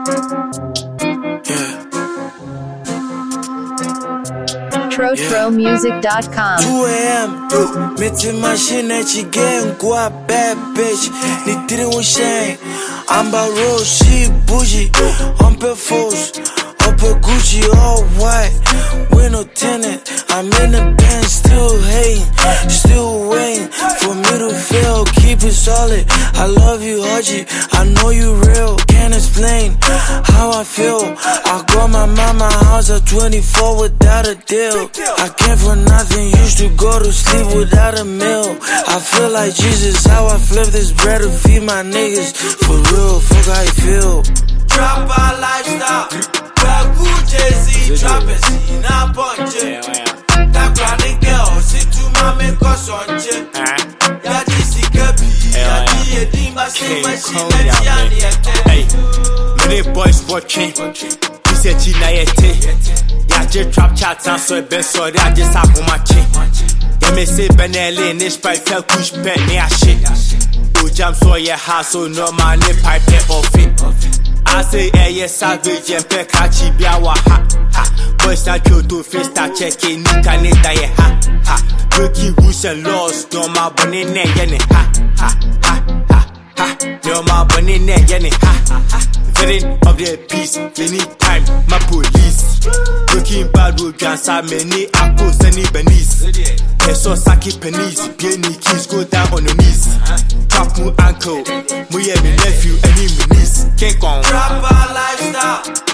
TroTroMusic.com. 2 a.m. Meeting machine that you getting go a bad bitch. Ni tiri with shame. Amber Rose, she bougie. On per foes, up a Gucci, all white. With no tenant. I'm in the band, still hating, still waiting for me to fail. Keep it solid. I love you, Haji. I know you real. Can't explain how I feel. I got my mama house at 24 without a deal. I came for nothing, used to go to sleep without a meal. I feel like Jesus, how I flip this bread to feed my niggas. For real, fuck how you feel. Trapper lifestyle, Bagu Jay-Z, trappers, in a bunch. That chronic girl, sit to my make us on chip. Yadi Sikabi, Yadi Edima, Hey, many boys watching. You said China yet. Ya just trap chats and so best sorry, I just have on my chin. Ya may say Benelli, Nish Pipe, tell Kush Pet, me a shit. Oh, jam so your house, so no man, pipe or fit. I say, yes, savage and peck, hachi, biawa, ha. Boys that go to face that checking, you can eat that, ha. Breaking rules and laws, no my bunny, ha. No my bunny, ha. Veteran of the peace, any time, my police. Breaking bad road, cancer, many apples, any beneath. They saw Saki pennies, Penny keys go down on your knees. Trap my uncle, my nephew, any niece. Can't go. Trapper lifestyle.